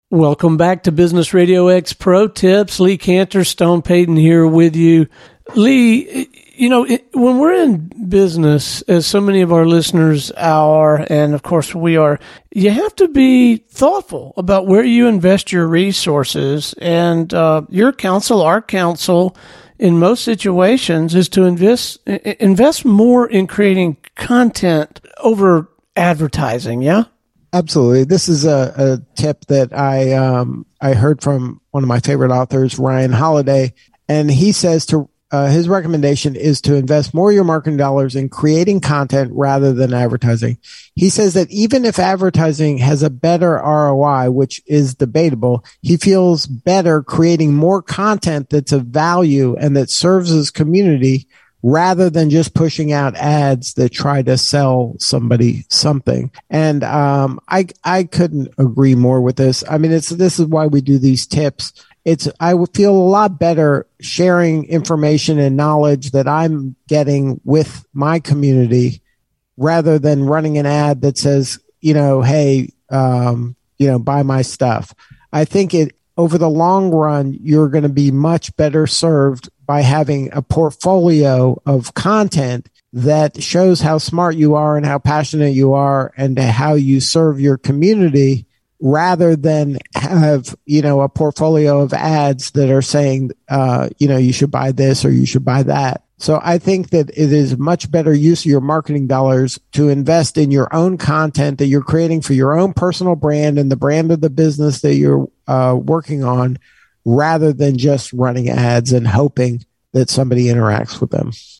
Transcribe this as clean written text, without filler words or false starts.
Welcome back to Business Radio X Pro Tips. Lee Cantor, Stone Payton here with you. Lee, when we're in business, as so many of our listeners are, and of course we are, you have to be thoughtful about where you invest your resources. And your counsel, our counsel, in most situations is to invest more in creating content over advertising, yeah? Absolutely. This is a tip that I heard from one of my favorite authors, Ryan Holiday, and he says his recommendation is to invest more of your marketing dollars in creating content rather than advertising. He says that even if advertising has a better ROI, which is debatable, he feels better creating more content that's of value and that serves his community rather than just pushing out ads that try to sell somebody something. And I couldn't agree more with this. I mean, this is why we do these tips. I would feel a lot better sharing information and knowledge that I'm getting with my community rather than running an ad that says, hey, buy my stuff. I think over the long run, you're going to be much better served by having a portfolio of content that shows how smart you are and how passionate you are and how you serve your community, rather than have, a portfolio of ads that are saying, you should buy this or you should buy that. So I think that it is much better use of your marketing dollars to invest in your own content that you're creating for your own personal brand and the brand of the business that you're working on, rather than just running ads and hoping that somebody interacts with them.